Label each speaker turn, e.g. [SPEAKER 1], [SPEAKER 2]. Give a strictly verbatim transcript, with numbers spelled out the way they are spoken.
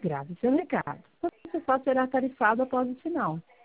[SPEAKER 1] grave seu recado. Você só será tarifado após o sinal.